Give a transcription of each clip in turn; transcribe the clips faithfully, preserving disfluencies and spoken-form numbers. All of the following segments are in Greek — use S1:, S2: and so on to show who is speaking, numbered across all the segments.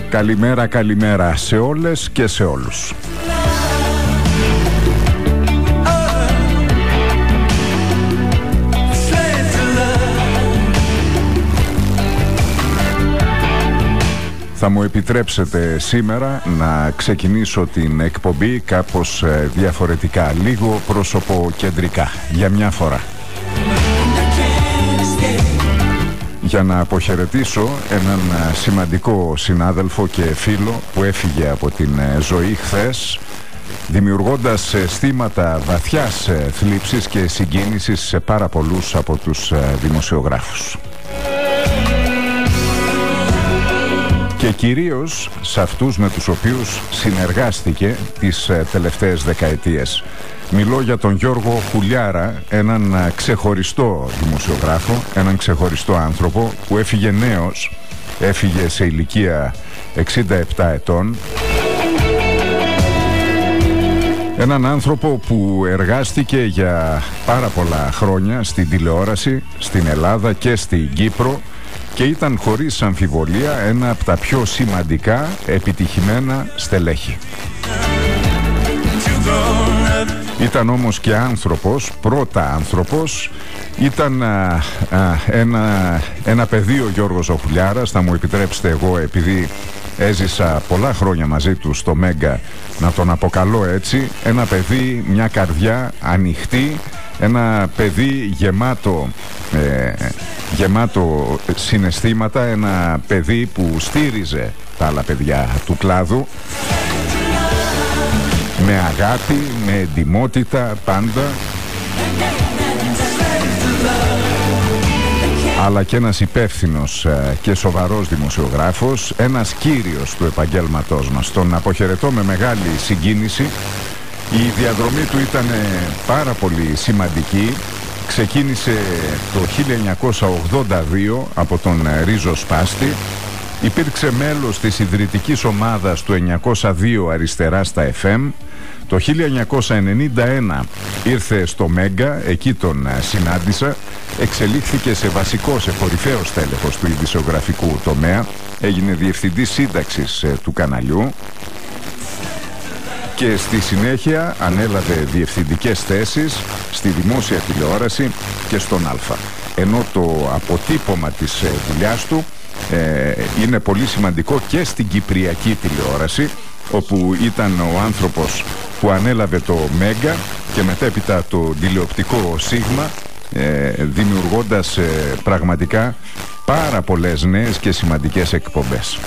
S1: Καλημέρα, καλημέρα σε όλες και σε όλους. Θα μου επιτρέψετε σήμερα να ξεκινήσω την εκπομπή κάπως διαφορετικά, λίγο προσωποκεντρικά, για μια φορά. Για να αποχαιρετήσω έναν σημαντικό συνάδελφο και φίλο που έφυγε από την ζωή χθες, δημιουργώντας αισθήματα βαθιάς θλίψης και συγκίνησης σε πάρα πολλούς από τους δημοσιογράφους. Και κυρίως σε αυτούς με τους οποίους συνεργάστηκε τις τελευταίες δεκαετίες. Μιλώ για τον Γιώργο Χουλιάρα, έναν ξεχωριστό δημοσιογράφο, έναν ξεχωριστό άνθρωπο που έφυγε νέος, έφυγε σε ηλικία εξήντα επτά ετών. Έναν άνθρωπο που εργάστηκε για πάρα πολλά χρόνια στην τηλεόραση, στην Ελλάδα και στην Κύπρο και ήταν χωρίς αμφιβολία ένα από τα πιο σημαντικά επιτυχημένα στελέχη. Ήταν όμως και άνθρωπος, πρώτα άνθρωπος, ήταν α, α, ένα, ένα παιδί ο Γιώργος ο Χουλιάρας, θα μου επιτρέψετε εγώ επειδή έζησα πολλά χρόνια μαζί του στο Μέγκα να τον αποκαλώ έτσι, ένα παιδί, μια καρδιά ανοιχτή, ένα παιδί γεμάτο, ε, γεμάτο συναισθήματα, ένα παιδί που στήριζε τα άλλα παιδιά του κλάδου με αγάπη, με εντιμότητα πάντα, αλλά και ένας υπεύθυνος και σοβαρός δημοσιογράφος, ένας κύριος του επαγγέλματός μας. Τον αποχαιρετώ με μεγάλη συγκίνηση. Η διαδρομή του ήταν πάρα πολύ σημαντική. Ξεκίνησε το χίλια εννιακόσια ογδόντα δύο από τον Ρίζο Σπάστη. Υπήρξε μέλος της ιδρυτικής ομάδας του εννιακόσια δύο Αριστερά στα εφ εμ. Το χίλια εννιακόσια ενενήντα ένα ήρθε στο Μέγκα, εκεί τον συνάντησα. Εξελίχθηκε σε βασικό, σε κορυφαίο στέλεχος του ειδησιογραφικού τομέα. Έγινε διευθυντής σύνταξης του καναλιού και στη συνέχεια ανέλαβε διευθυντικές θέσεις στη δημόσια τηλεόραση και στον Αλφα. Ενώ το αποτύπωμα της δουλειάς του ε, είναι πολύ σημαντικό και στην κυπριακή τηλεόραση, όπου ήταν ο άνθρωπος που ανέλαβε το Μέγκα και μετέπειτα το τηλεοπτικό Σίγμα, ε, δημιουργώντας ε, πραγματικά πάρα πολλές νέες και σημαντικές εκπομπές.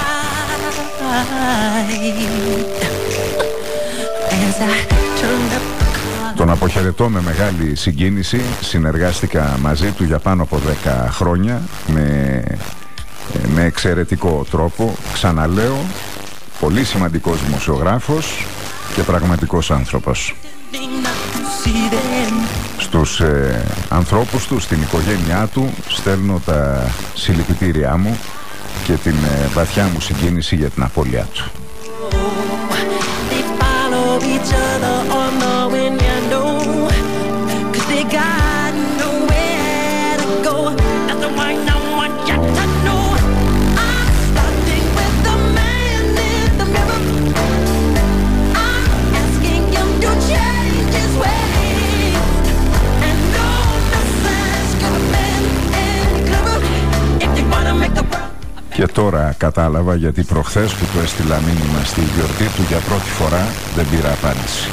S1: Τον αποχαιρετώ με μεγάλη συγκίνηση. Συνεργάστηκα μαζί του για πάνω από δέκα χρόνια με, με εξαιρετικό τρόπο. Ξαναλέω, πολύ σημαντικός δημοσιογράφος και πραγματικός άνθρωπος. Στους ε, ανθρώπους του, στην οικογένειά του, στέλνω τα συλληπιτήριά μου και την ε, βαθιά μου συγκίνηση για την απώλειά του. Και τώρα κατάλαβα γιατί προχθές που του έστειλα μήνυμα στη γιορτή του για πρώτη φορά δεν πήρα απάντηση.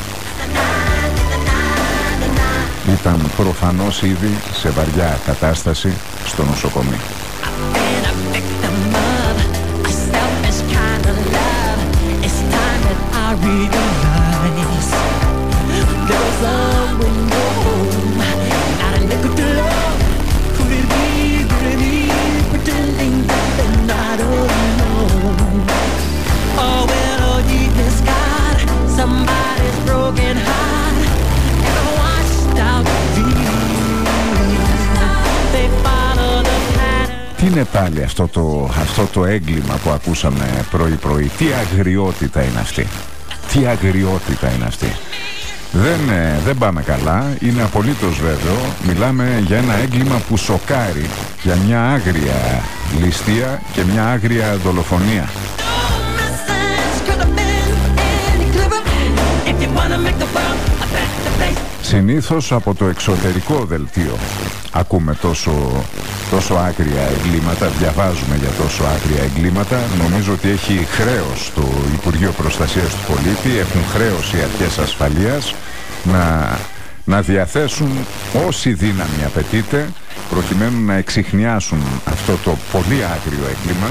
S1: Ήταν προφανώς ήδη σε βαριά κατάσταση στο νοσοκομείο. Τι είναι πάλι αυτό το, αυτό το έγκλημα που ακούσαμε πρωί-πρωί? Τι αγριότητα είναι αυτή? Τι αγριότητα είναι αυτή? Δεν, δεν πάμε καλά, είναι απολύτως βέβαιο. Μιλάμε για ένα έγκλημα που σοκάρει, για μια άγρια ληστεία και μια άγρια δολοφονία. Συνήθως από το εξωτερικό δελτίο ακούμε τόσο, τόσο άκρια εγκλήματα, διαβάζουμε για τόσο άκρια εγκλήματα. Νομίζω ότι έχει χρέος το Υπουργείο Προστασίας του Πολίτη, έχουν χρέος οι αρχές ασφαλείας να, να διαθέσουν όση δύναμη απαιτείται προκειμένου να εξιχνιάσουν αυτό το πολύ άκριο έγκλημα.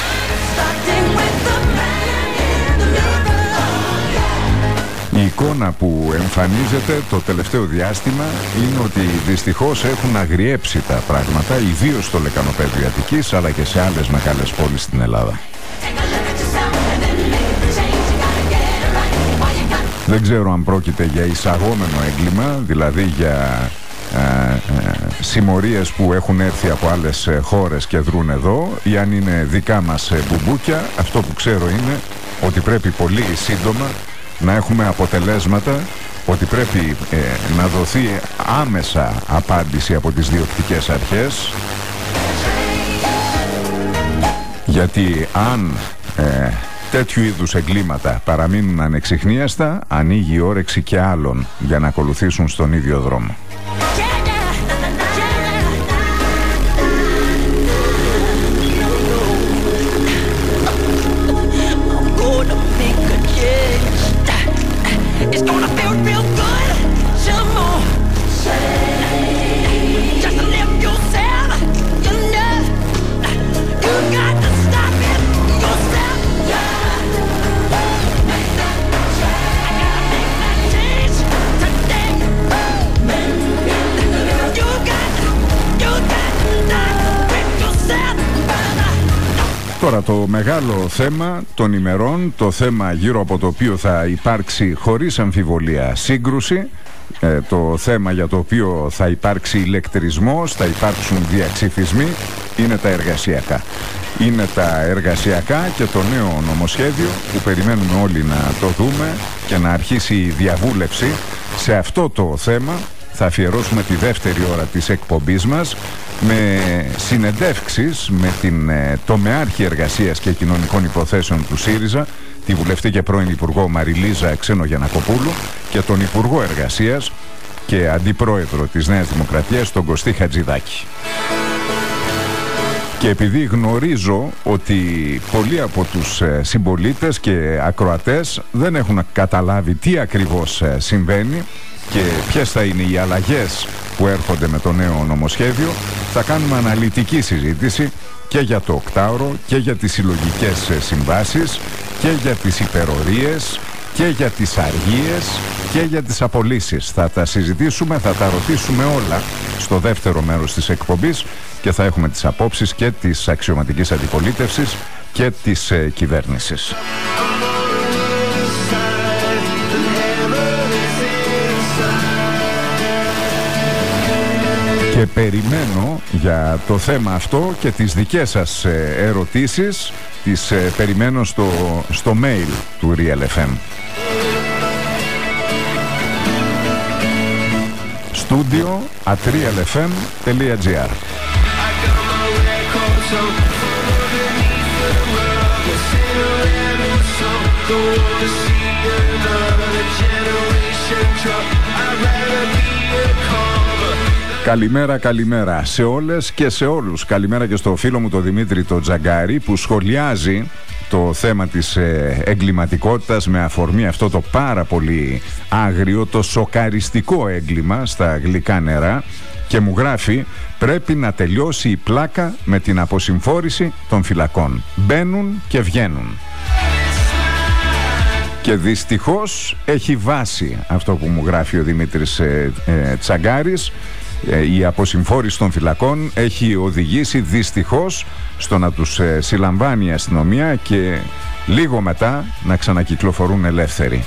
S1: Η εικόνα που εμφανίζεται το τελευταίο διάστημα είναι ότι δυστυχώς έχουν αγριέψει τα πράγματα, ιδίως στο λεκανοπέδιο Αττικής, αλλά και σε άλλες μεγάλες πόλεις στην Ελλάδα. Δεν ξέρω αν πρόκειται για εισαγόμενο έγκλημα, δηλαδή για ε, ε, συμμορίες που έχουν έρθει από άλλες χώρες και δρούν εδώ, ή αν είναι δικά μας μπουμπούκια. Αυτό που ξέρω είναι ότι πρέπει πολύ σύντομα να έχουμε αποτελέσματα, ότι πρέπει ε, να δοθεί άμεσα απάντηση από τις διοκτικές αρχές, γιατί αν ε, τέτοιου είδους εγκλήματα παραμείνουν ανεξιχνίαστα, ανοίγει η όρεξη και άλλων για να ακολουθήσουν στον ίδιο δρόμο. Τώρα το μεγάλο θέμα των ημερών, το θέμα γύρω από το οποίο θα υπάρξει χωρίς αμφιβολία σύγκρουση, ε, το θέμα για το οποίο θα υπάρξει ηλεκτρισμός, θα υπάρξουν διαξυφισμοί, είναι τα εργασιακά. Είναι τα εργασιακά και το νέο νομοσχέδιο που περιμένουμε όλοι να το δούμε και να αρχίσει η διαβούλευση. Σε αυτό το θέμα θα αφιερώσουμε τη δεύτερη ώρα της εκπομπής μας με συνεντεύξεις με την ε, τομεάρχη εργασίας και κοινωνικών υποθέσεων του ΣΥΡΙΖΑ, τη βουλευτή και πρώην Υπουργό Μαριλίζα Ξένογιαννακοπούλου, και τον Υπουργό Εργασίας και Αντιπρόεδρο της Νέας Δημοκρατίας, τον Κωστή Χατζηδάκη. Και επειδή γνωρίζω ότι πολλοί από τους ε, συμπολίτες και ακροατές δεν έχουν καταλάβει τι ακριβώς ε, συμβαίνει και ποιες θα είναι οι αλλαγές που έρχονται με το νέο νομοσχέδιο, θα κάνουμε αναλυτική συζήτηση και για το οκτάωρο και για τις συλλογικές συμβάσεις και για τις υπερορίες και για τις αργίες και για τις απολύσεις. Θα τα συζητήσουμε, θα τα ρωτήσουμε όλα στο δεύτερο μέρος της εκπομπής και θα έχουμε τις απόψεις και της αξιωματικής αντιπολίτευσης και της ε, κυβέρνησης. Και περιμένω για το θέμα αυτό και τις δικές σας ε, ερωτήσεις, τις ε, περιμένω στο, στο mail του Real εφ εμ. Studio at realfm.gr. Καλημέρα, καλημέρα σε όλες και σε όλους. Καλημέρα και στο φίλο μου το Δημήτρη το Τζαγκάρη που σχολιάζει το θέμα της ε, εγκληματικότητας με αφορμή αυτό το πάρα πολύ άγριο, το σοκαριστικό έγκλημα στα γλυκά νερά, και μου γράφει: πρέπει να τελειώσει η πλάκα με την αποσυμφόρηση των φυλακών. Μπαίνουν και βγαίνουν. Και δυστυχώς έχει βάση αυτό που μου γράφει ο Δημήτρης ε, ε, Τσαγκάρης. Η αποσυμφόρηση των φυλακών έχει οδηγήσει δυστυχώς στο να τους ε, συλλαμβάνει η αστυνομία και λίγο μετά να ξανακυκλοφορούν ελεύθεροι.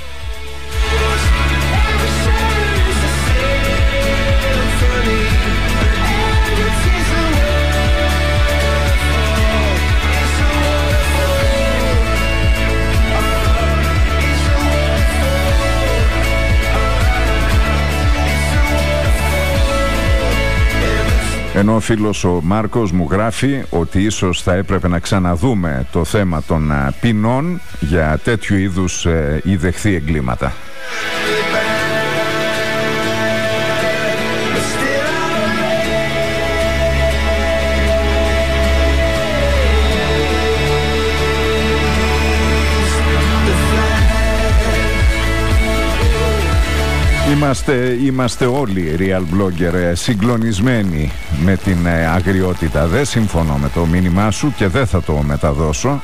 S1: Ενώ ο φίλος ο Μάρκος μου γράφει ότι ίσως θα έπρεπε να ξαναδούμε το θέμα των ποινών για τέτοιου είδους ε, ή δεχθεί εγκλήματα. Είμαστε, είμαστε όλοι real blogger συγκλονισμένοι με την αγριότητα. Δεν συμφωνώ με το μήνυμά σου και δεν θα το μεταδώσω.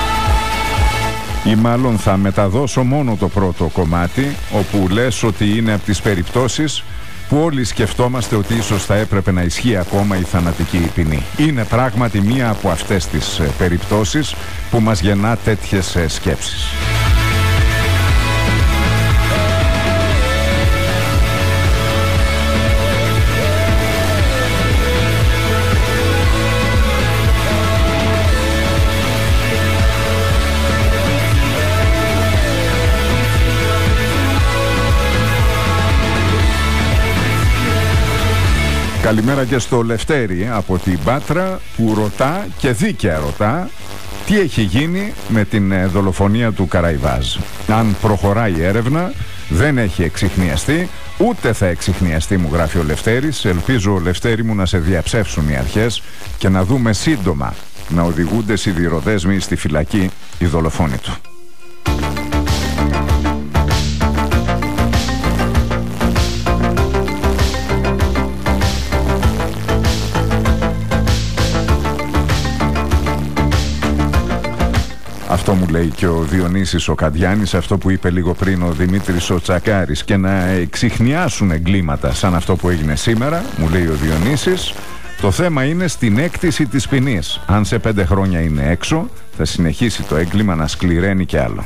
S1: Ή μάλλον θα μεταδώσω μόνο το πρώτο κομμάτι, όπου λες ότι είναι από τις περιπτώσεις που όλοι σκεφτόμαστε ότι ίσως θα έπρεπε να ισχύει ακόμα η θανατική ποινή. Είναι πράγματι μία από αυτές τις περιπτώσεις που μας γεννά τέτοιες σκέψεις. Καλημέρα και στο Λευτέρη από την Πάτρα που ρωτά και δίκαια ρωτά τι έχει γίνει με την δολοφονία του Καραϊβάζ. Αν προχωράει η έρευνα, δεν έχει εξιχνιαστεί, ούτε θα εξιχνιαστεί, μου γράφει ο Λευτέρης. Ελπίζω, Λευτέρη μου, να σε διαψεύσουν οι αρχές και να δούμε σύντομα να οδηγούνται σιδηροδέσμοι στη φυλακή οι δολοφόνοι του. Αυτό μου λέει και ο Διονύσης ο Καντιάνης, αυτό που είπε λίγο πριν ο Δημήτρης ο Τσακάρης, και να εξιχνιάσουν εγκλήματα σαν αυτό που έγινε σήμερα, μου λέει ο Διονύσης. Το θέμα είναι στην έκτηση της ποινής. Αν σε πέντε χρόνια είναι έξω, θα συνεχίσει το έγκλημα να σκληραίνει κι άλλο.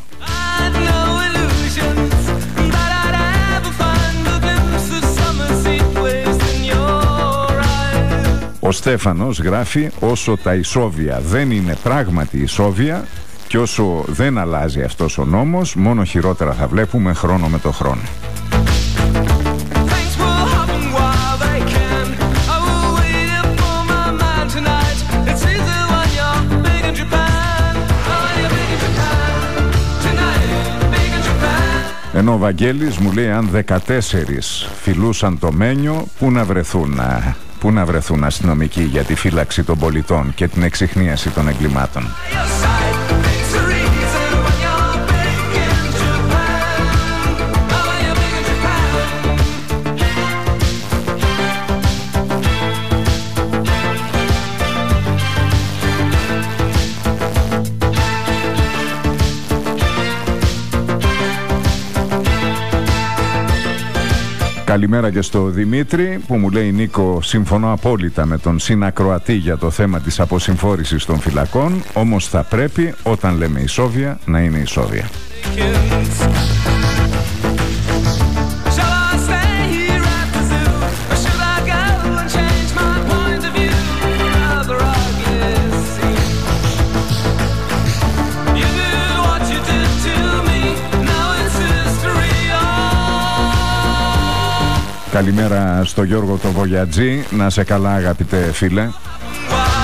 S1: Ο Στέφανος γράφει: όσο τα ισόβια δεν είναι πράγματι ισόβια και όσο δεν αλλάζει αυτός ο νόμος, μόνο χειρότερα θα βλέπουμε χρόνο με το χρόνο. Ενώ ο Βαγγέλης μου λέει: αν δεκατέσσερις φιλούσαν το Μένιο, πού να βρεθούν, πού να βρεθούν αστυνομικοί για τη φύλαξη των πολιτών και την εξιχνίαση των εγκλημάτων. Καλημέρα και στο Δημήτρη που μου λέει: Νίκο, συμφωνώ απόλυτα με τον συνακροατή για το θέμα της αποσυμφόρησης των φυλακών, όμως θα πρέπει όταν λέμε ισόβια να είναι ισόβια. Καλημέρα στο Γιώργο το Βογιατζή. Να σε καλά, αγαπητέ φίλε.